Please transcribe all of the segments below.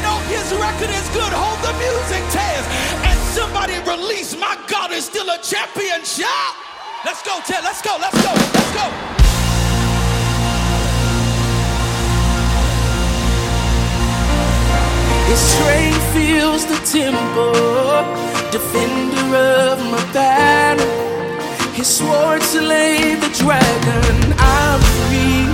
know his record is good, hold the music, Taz. And somebody release, my God is still a champion. Shout. Let's go, Taz. Let's go, let's go, let's go. His train fills the temple, defender of my battle. His sword slayed the dragon, I'm free.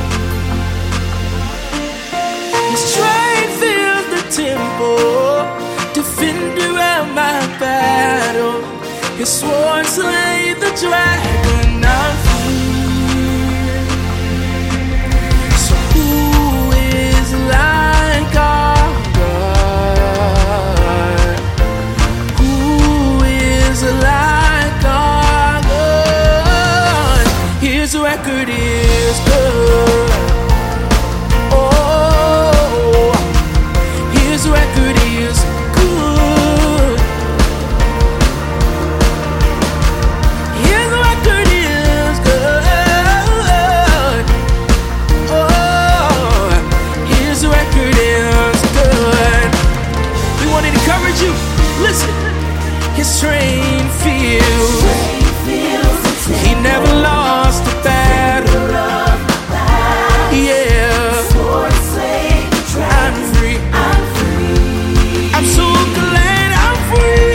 His train fills the temple, defender of my battle. His sword slayed the dragon, I'm free. So who is like our God? Who is like our God? His record is good. Oh, his record is good. His record is good. Oh, his record is good. We want to encourage you. Listen, his train feels. He never lost a battle. Yeah. I'm free. I'm so glad I'm free.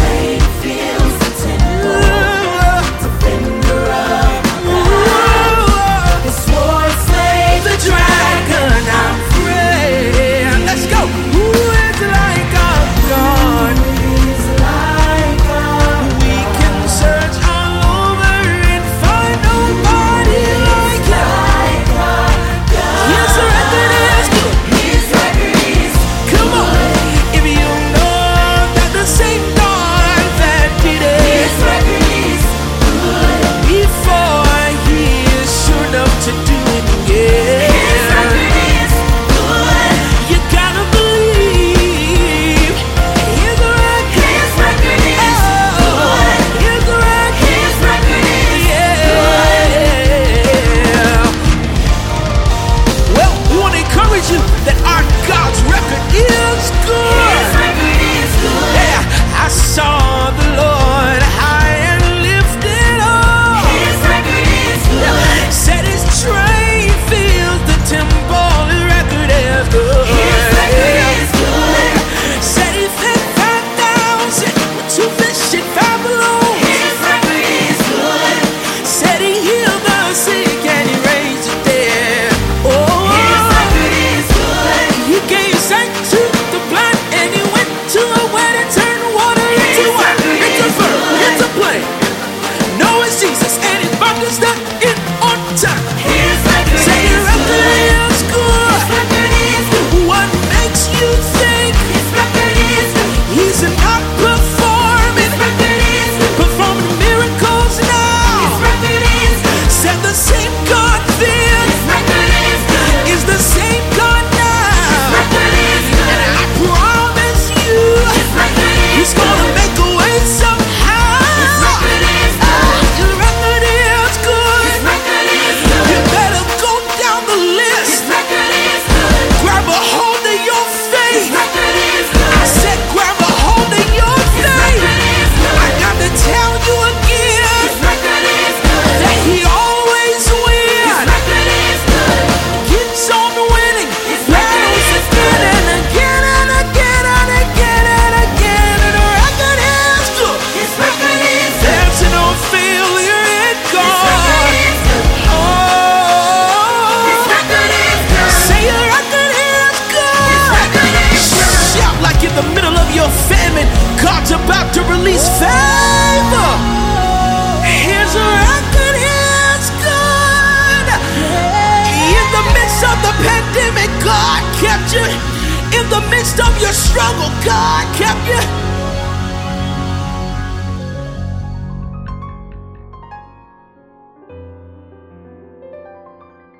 The dragon, I'm free. Let's go. Who is like our God? We can search all over and find nobody like him. His record is good. Come on, if you know that the same God that did it before, he is sure enough to do it again. You gotta believe his record. His record. Yeah. Well, we want to encourage you that our God's record is good. Yeah, I saw the Lord high and lifted up. Said his train fills the temple. His record is good. Said he fed 5,000 with 2 fish and 5 loaves. Said he healed the sick and he raised the dead. Oh, he gave sight to the blind and he went to a well and turned water into wine, into fur, into plain. No, it's Jesus and his Bible's not in on time. Say your record is good. What makes you think he's not performing miracles now? Said the same God then is the same God now. And I promise you, he's gonna make a way somehow. Your record is good. You better go down the list. Grab a hold of your faith. I said grab a hold of your faith. I got to tell you again that he always wins. Keeps on winning battles again and again and again and again and again. And the record is good. There's no failure in God. Oh, say your record is good. Shout like in the middle of your famine, God's about to release favor. His record is good. In the midst of the pandemic, God kept you. In the midst of your struggle, God kept you.